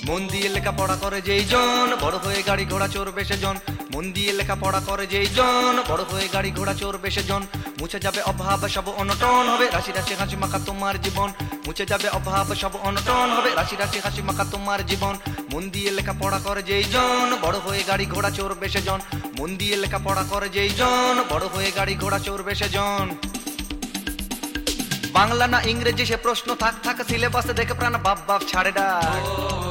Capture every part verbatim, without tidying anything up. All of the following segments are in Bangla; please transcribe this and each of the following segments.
মন দিয়ে লেখাপড়া করে যেই জন বড় হয়ে গাড়ি ঘোড়া চড়বে সেজন। মন দিয়ে লেখাপড়া করে যেই জন বড় হয়ে গাড়ি ঘোড়া চড়বে সেজন। মুছে যাবে অভাব সব অনটন হবে রাশি রাশি হাসি মাখা তোমার জীবন। মুছে যাবে অভাব সব অনটন হবে রাশি রাশি হাসি মাখা তোমার জীবন। মন দিয়ে লেখাপড়া করে যেই জন বড় হয়ে গাড়ি ঘোড়া চড়বে সেজন। মন দিয়ে লেখাপড়া করে যেই জন বড় হয়ে গাড়ি ঘোড়া চড়বে সেজন। বাংলা না ইংরেজি সে প্রশ্ন থাক থাক সিলেবাসে দেখে প্রাণ বাপ বাপ ছাড়ে ডাক।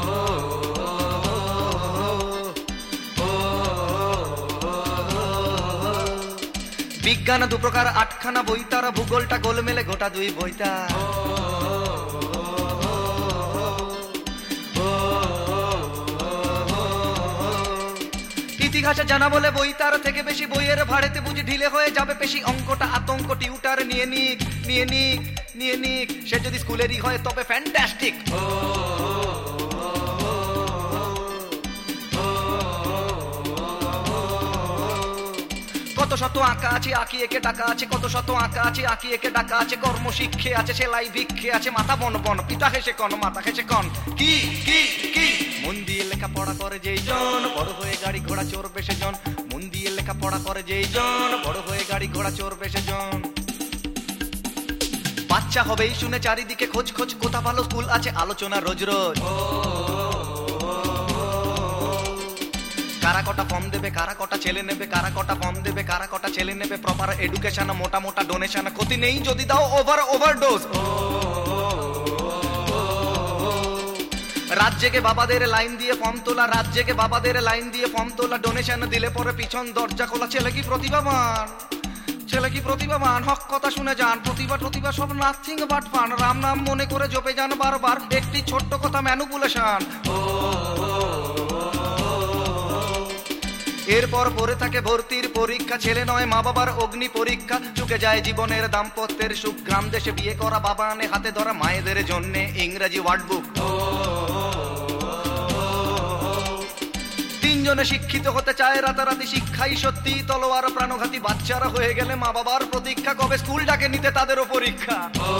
বিজ্ঞান দু প্রকার আটখানা বই তারা ভূগোলটা গোল মেলে গোটা দুই বইটা। ইতিহাসে জানা বলে বই তার থেকে বেশি বইয়ের ভাড়েতে বুঝি ঢিলে হয়ে যাবে পেশি। অঙ্কটা আতঙ্ক টিউটার নিয়ে নিক নিয়ে নিক নিয়ে নিক সে যদি স্কুলেরই হয় তবে ফ্যান্টাস্টিক। কত শত আঁকা আছে আঁকি একে ডাকা আছে। কত শত আঁকা আছে আঁকি একে ডাকা আছে। কর্ম শিক্ষে আছে সেলাই ভিক্ষে আছে। মাথা বন বন পিতা হেসে কন মাথা হেসে কন কি কি কি। মন দিয়ে লেখাপড়া করে যেই জন বড় হয়ে গাড়ি ঘোড়া চড়বে সেজন। মন দিয়ে লেখাপড়া করে যেই জন বড় হয়ে গাড়ি ঘোড়া চড়বে সেজন। বাচ্চা হবেই শুনে চারিদিকে খোঁজ খোঁজ কোথা ভালো স্কুল আছে আলোচনা রোজ রোজ। কারা কটা ফর্ম দেবে কারা কটা ছেলে নেবে কারা কটা ফর্ম দেবে কারা কটা ছেলে নেবে। প্রপার এডুকেশন মোটা মোটা ডোনেশন ক্ষতি নেই যদি দাও ওভার ওভারডোজ। রাত জেগে বাবাদের লাইন দিয়ে ফর্ম তোলা রাত জেগে বাবাদের লাইন দিয়ে ফর্ম তোলা। ডোনেশন দিলে পরে পিছন দরজা খোলা। ছেলে কি প্রতিভাবান ছেলে কি প্রতিভাবান হক কথা শুনে যান। প্রতিভা প্রতিভা সব নাথিং বাট ফান। রাম নাম মনে করে জপে যান বারবার একটি ছোট্ট কথা ম্যানুপুলেশন। এরপর পরে থাকে ভর্তির পরীক্ষা। ছেলে নয় মা বাবার অগ্নি পরীক্ষা। চুকে যায় জীবনের দাম্পত্যের সুখ। গ্রাম দেশে বিয়ে করা বাবা আনে হাতে ধরা মায়েদের জন্য ইংরেজি ওয়ার্ড বুক। তিনজনে শিক্ষিত হতে চায় রাতারাতি শিক্ষাই সত্যি তলোয়ার প্রাণঘাতী। বাচ্চারা হয়ে গেলে মা বাবার প্রতীক্ষা কবে স্কুলটাকে নিতে তাদেরও পরীক্ষা।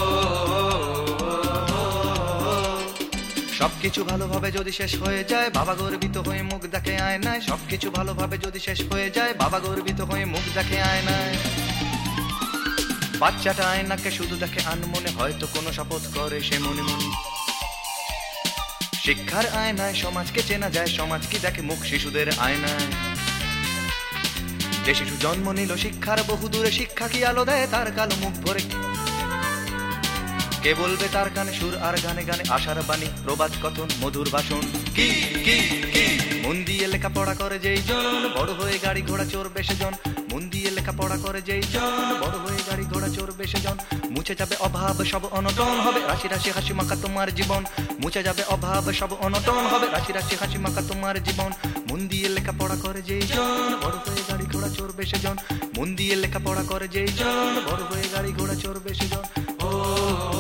সবকিছু ভালোভাবে যদি শেষ হয়ে যায় বাবা গর্বিত হয়ে মুখ দেখে আয়নায়। সবকিছু ভালোভাবে যদি শেষ হয়ে যায় বাবা গর্বিত হয়ে মুখ দেখে আয়নায়। বাচ্চাটা আয়নাকে শুধু দেখে আনমনে হয়তো কোনো শপথ করে সে মনে মনে। শিক্ষার আয়নায় সমাজকে চেনা যায় সমাজ কি দেখে মুখ শিশুদের আয়নায়। যে শিশু জন্ম নিল শিক্ষার বহু দূরে শিক্ষা কি আলো দেয় তার কালো মুখ ভরে। কে বলবে তার কানে সুর আর গানে গানে আশার বাণী প্রবাদ কথন মধুর ভাষণ কি কি কি। মন দিয়ে লেখাপড়া করে যেই জন বড় হয়ে গাড়ি ঘোড়া চড়বে সেজন। মন দিয়ে লেখাপড়া করে যেই জন বড় হয়ে গাড়ি ঘোড়া চড়বে সেজন। মুছে যাবে অভাব সব অনটন হবে রাশি রাশি হাসি মাখা তোমার জীবন। মুছে যাবে অভাব সব অনটন হবে রাশি রাশি হাসি মাখা তোমার জীবন। মন দিয়ে লেখাপড়া করে যেই জন বড় হয়ে গাড়ি ঘোড়া চড়বে সেজন। মন দিয়ে লেখাপড়া করে যেই জন বড় হয়ে গাড়ি ঘোড়া চড়বে সেজন। ও